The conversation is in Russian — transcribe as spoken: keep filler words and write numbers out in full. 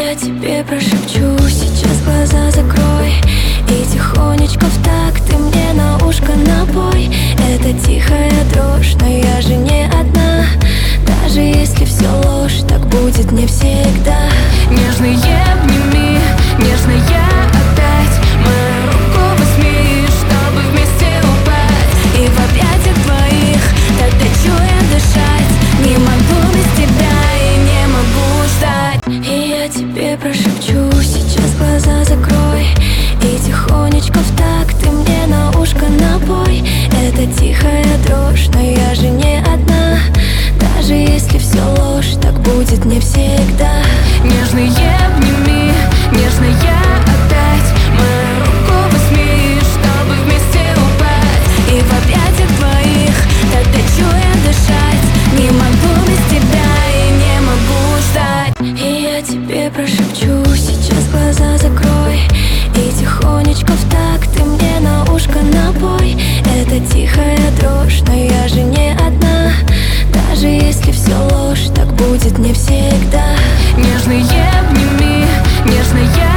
я тебе прошепчу, сейчас глаза закрой и тихонечко в такт ты мне на ушко напой. Это тихая дрожь, но я же не одна. Даже если все ложь, так будет не всегда. Нежные обними, нежная опять мою руку возьми, чтобы вместе упасть. И в объятиях твоих так хочу я дышать. Не могу без тебя и не могу ждать. И я тебе прошепчу, сейчас глаза закрой и тихонечко в такт ты мне на ушко напой. Это тихая дрожь, но я же не одна. Даже если все ложь, так будет не всегда. Нежные обними, нежная опять мою руку возьми, чтобы вместе упасть. И в объятиях твоих так хочу я дышать. Не могу без тебя и не могу ждать. И я тебе прошепчу, сейчас глаза закрой и тихонечко в такт ты мне на ушко напой. Это тихая дрожь, но я же не одна. Даже если все ложь, так будет не всегда. Нежные обними, нежная